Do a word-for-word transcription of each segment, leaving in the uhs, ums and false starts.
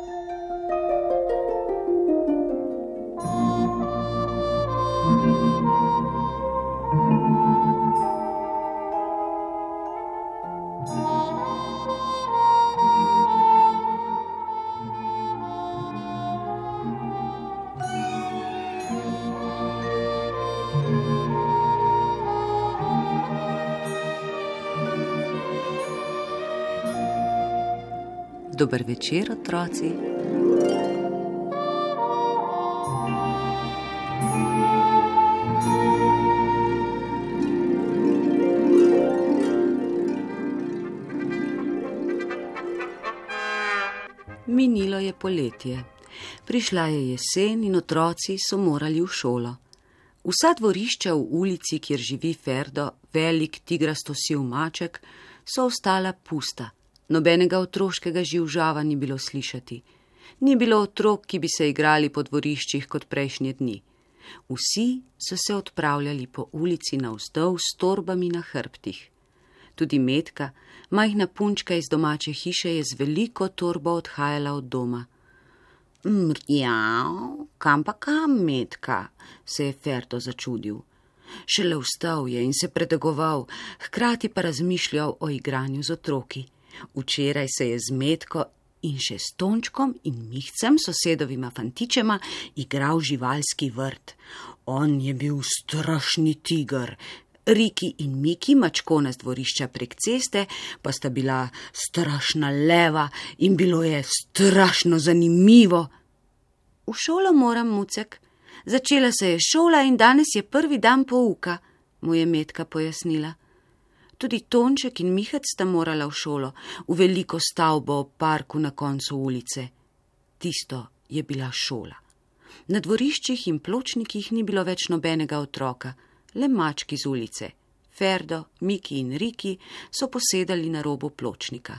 Dober večer, otroci. Minilo je poletje. Prišla je jesen in otroci so morali v šolo. Vsa dvorišča v ulici, kjer živi Ferdo, velik tigrasto siv maček, so ostala pusta. Nobenega otroškega živžava ni bilo slišati. Ni bilo otrok, ki bi se igrali po dvoriščih kot prejšnje dni. Vsi so se odpravljali po ulici navzdol s torbami na hrbtih. Tudi Metka, majhna punčka iz domače hiše, je z veliko torbo odhajala od doma. Mrjav, kam pa kam, Metka, se je Ferdo začudil. Šele vstal je in se pretegoval, hkrati pa razmišljal o igranju z otroki. Včeraj se je z Metko in še s Tončkom in Mihcem, sosedovima fantičema, igral živalski vrt. On je bil strašni tiger. Riki in Miki, mačkona z dvorišča prek ceste, pa sta bila strašna leva in bilo je strašno zanimivo. V šolo moram, Mucek. Začela se je šola in danes je prvi dan pouka, mu je Metka pojasnila. Tudi Tonček in Mihec sta morala v šolo, v veliko stavbo ob parku na koncu ulice. Tisto je bila šola. Na dvoriščih in pločnikih ni bilo več nobenega otroka, le mački z ulice. Ferdo, Miki in Riki so posedali na robu pločnika.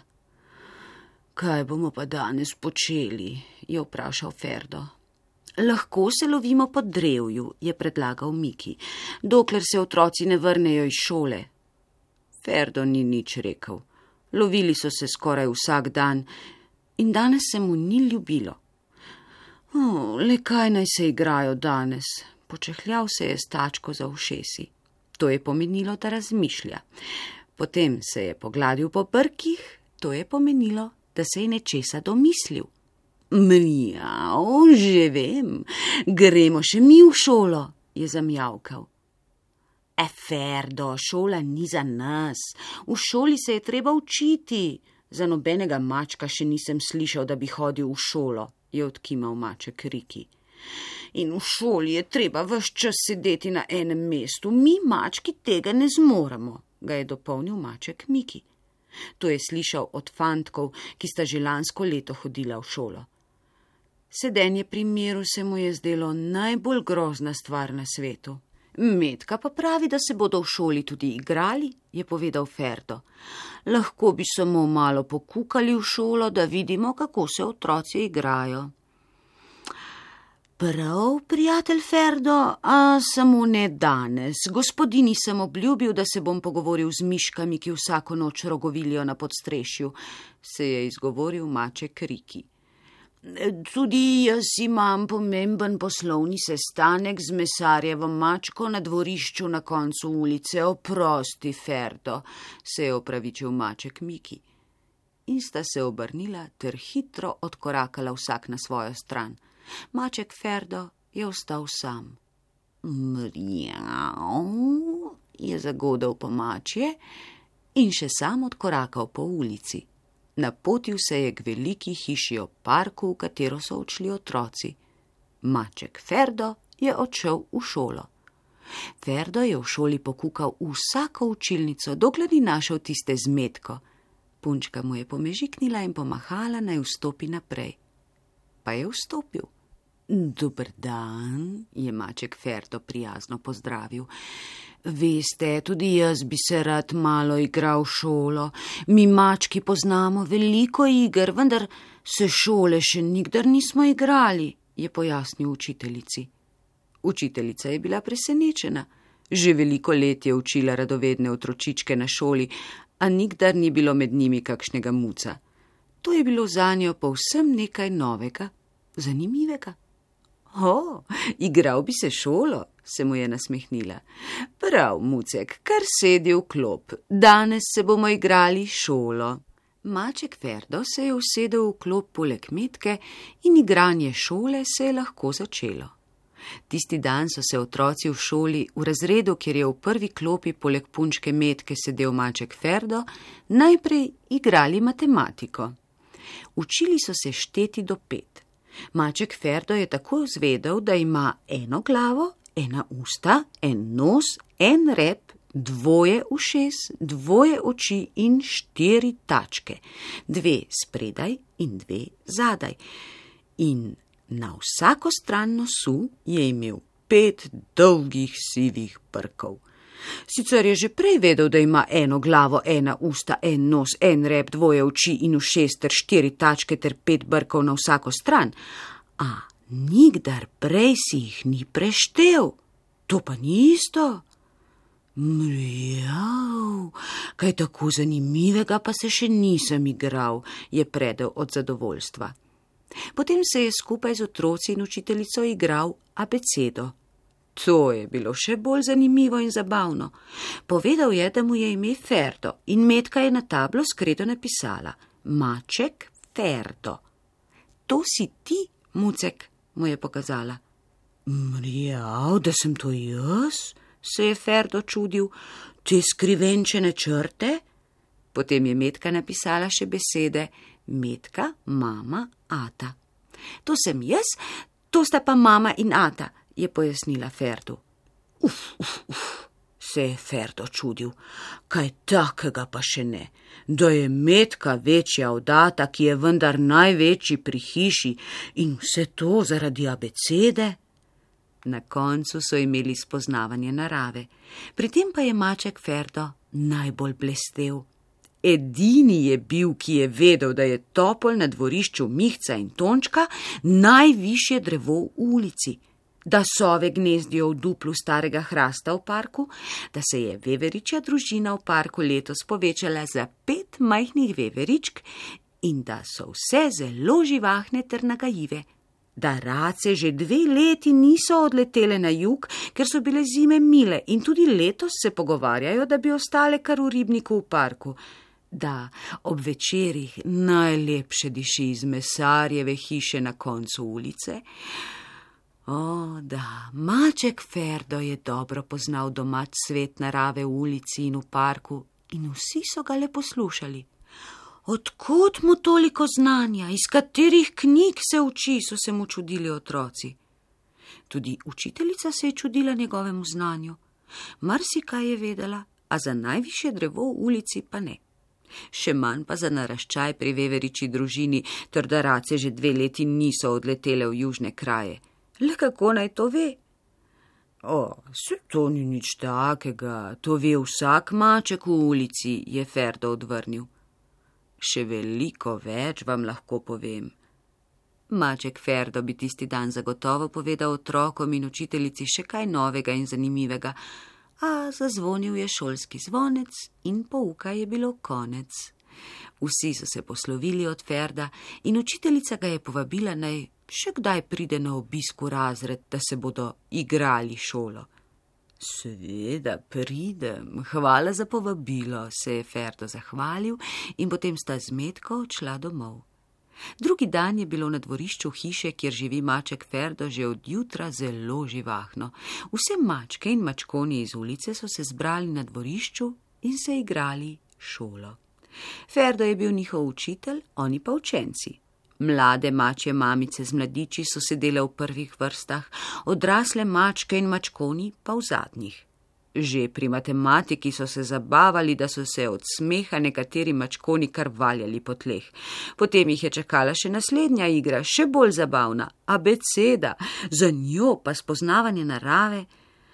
Kaj bomo pa danes počeli, je vprašal Ferdo. Lahko se lovimo po drevju, je predlagal Miki, dokler se otroci ne vrnejo iz šole. Ferdo ni nič rekel. Lovili so se skoraj vsak dan in danes se mu ni ljubilo. O, le kaj naj se igrajo danes? Počehljal se je s tačko za ušesi. To je pomenilo, da razmišlja. Potem se je pogladil po brkih, to je pomenilo, da se je nečesa domislil. Mjav, že vem, gremo še mi v šolo, je zamjavkal. E, Ferdo, šola ni za nas. V šoli se je treba učiti. Za nobenega mačka še nisem slišal, da bi hodil v šolo, je odkimal maček Riki. In v šoli je treba ves čas sedeti na enem mestu. Mi, mački, tega ne zmoremo, ga je dopolnil maček Miki. To je slišal od fantkov, ki sta že lansko leto hodila v šolo. Sedenje pri miru se mu je zdelo najbolj grozna stvar na svetu. Metka pa pravi, da se bodo v šoli tudi igrali, je povedal Ferdo. Lahko bi samo malo pokukali v šolo, da vidimo, kako se otroci igrajo. Prav, prijatelj Ferdo, a samo ne danes. Gospodini sem obljubil, da se bom pogovoril z miškami, ki vsako noč rogovilijo na podstrešju, se je izgovoril maček Riki. Tudi jaz imam pomemben poslovni sestanek z mesarjevo mačko na dvorišču na koncu ulice. Oprosti, Ferdo, se je opravičil maček Miki. In sta se obrnila ter hitro odkorakala vsak na svojo stran. Maček Ferdo je ostal sam. Mrjav, je zagodel po mačje in še sam odkorakal po ulici. Napotil se je k veliki hiši ob parku, v katero so odšli otroci. Maček Ferdo je odšel v šolo. Ferdo je v šoli pokukal vsako učilnico, dokler ni našel tiste z Metko. Punčka mu je pomežiknila in pomahala, naj vstopi naprej. Pa je vstopil. Dober dan, je maček Ferdo prijazno pozdravil. Veste, tudi jaz bi se rad malo igral šolo. Mi mački poznamo veliko iger, vendar se šole še nikdar nismo igrali, je pojasnil učiteljici. Učiteljica je bila presenečena. Že veliko let je učila radovedne otročičke na šoli, a nikdar ni bilo med njimi kakšnega muca. To je bilo zanjo povsem nekaj novega, zanimivega. O, igral bi se šolo, se mu je nasmehnila. Prav, Mucek, kar sedi v klop, danes se bomo igrali šolo. Maček Ferdo se je usedel v klop poleg Metke in igranje šole se je lahko začelo. Tisti dan so se otroci v šoli, v razredu, kjer je v prvi klopi poleg punčke Metke sedel Maček Ferdo, najprej igrali matematiko. Učili so se šteti do pet. Maček Ferdo je tako zvedel, da ima eno glavo, ena usta, en nos, en rep, dvoje ušes, dvoje oči in štiri tačke, dve spredaj in dve zadaj. In na vsako stran nosu je imel pet dolgih sivih brkov. Sicer je že prej vedel, da ima eno glavo, ena usta, en nos, en rep, dvoje oči in ušes ter štiri tačke ter pet brkov na vsako stran, a nikdar prej si jih ni preštel. To pa ni isto. Mrjav, kaj tako zanimivega pa se še nisem igral, je predel od zadovoljstva. Potem se je skupaj z otroci in učiteljico igral abecedo. To je bilo še bolj zanimivo in zabavno. Povedal je, da mu je ime Ferdo in Metka je na tablo skredo napisala Maček Ferdo. To si ti, Mucek, mu je pokazala. Mrjav, da sem to jaz, se je Ferdo čudil, te skrivenčene črte. Potem je Metka napisala še besede Metka, mama, ata. To sem jaz, to sta pa mama in ata, je pojasnila Ferdu. Uf, uf, uf, se je Ferdo čudil, kaj takega pa še ne, da je Metka večja od ata, ki je vendar največji pri hiši in vse to zaradi abecede. Na koncu so imeli spoznavanje narave, pri tem pa je Maček Ferdo najbolj blestel. Edini je bil, ki je vedel, da je topol na dvorišču Mihca in Tončka najvišje drevo v ulici, da sove gnezdijo v duplu starega hrasta v parku, da se je veveričja družina v parku letos povečala za pet majhnih veveričk in da so vse zelo živahne ter nagajive, da race že dve leti niso odletele na jug, ker so bile zime mile in tudi letos se pogovarjajo, da bi ostale kar v ribniku v parku, da ob večerih najlepše diši iz mesarjeve hiše na koncu ulice. O, da, Maček Ferdo je dobro poznal domač svet narave v ulici in v parku in vsi so ga le poslušali. Odkot mu toliko znanja, iz katerih knjig se uči, so se mu čudili otroci. Tudi učiteljica se je čudila njegovemu znanju. Marsikaj je vedela, a za najvišje drevo v ulici pa ne. Še manj pa za naraščaj pri veveričji družini, ter da race že dve leti niso odletele v južne kraje. Le kako naj to ve? O, se to ni nič takega, to ve vsak maček v ulici, je Ferdo odvrnil. Še veliko več vam lahko povem. Maček Ferdo bi tisti dan zagotovo povedal otrokom in učiteljici še kaj novega in zanimivega, a zazvonil je šolski zvonec in pouka je bilo konec. Vsi so se poslovili od Ferda in učiteljica ga je povabila, naj še kdaj pride na obisk v razred, da se bodo igrali šolo. Seveda pridem, hvala za povabilo, se je Ferdo zahvalil in potem sta z Metko odšla domov. Drugi dan je bilo na dvorišču hiše, kjer živi Maček Ferdo, že od jutra zelo živahno. Vse mačke in mačkoni iz ulice so se zbrali na dvorišču in se igrali šolo. Ferdo je bil njihov učitelj, oni pa učenci. Mlade mačje mamice z mladiči so sedele v prvih vrstah, odrasle mačke in mačkoni pa v zadnjih. Že pri matematiki so se zabavali, da so se od smeha nekateri mačkoni kar valjali po tleh. Potem jih je čakala še naslednja igra, še bolj zabavna, abeceda, za njo pa spoznavanje narave.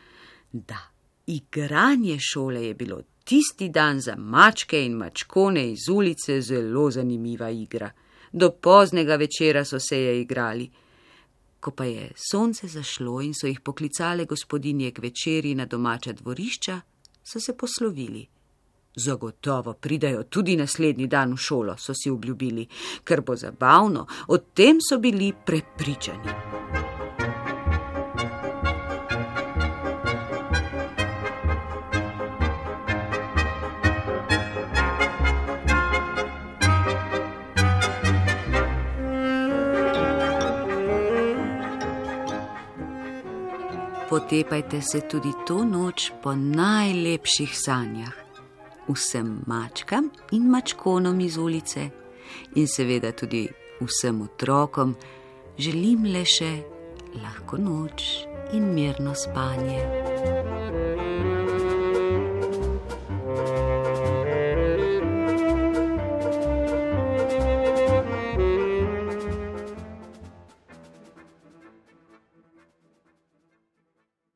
Da, igranje šole je bilo tisti dan za mačke in mačkone iz ulice zelo zanimiva igra. Do poznega večera so se je igrali. Ko pa je sonce zašlo in so jih poklicale gospodinje k večeri na domača dvorišča, so se poslovili. Zagotovo pridajo tudi naslednji dan v šolo, so si obljubili, ker bo zabavno, o tem so bili prepričani. Potepajte se tudi to noč po najlepših sanjah. Vsem mačkam in mačkonom iz ulice in seveda tudi vsem otrokom želim le še lahko noč in mirno spanje.